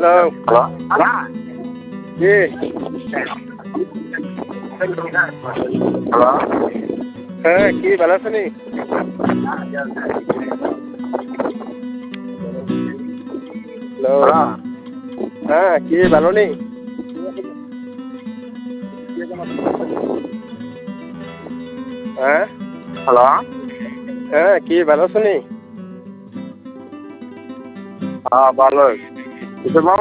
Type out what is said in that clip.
Hello hello কি hello হ্যাঁ কি ভালো আছো নি? হ্যালো হ্যালো হ্যাঁ কি ভালো নি? হ্যাঁ হ্যালো হ্যাঁ কি ভালো আছো নি? হ্যাঁ ভালো কিসের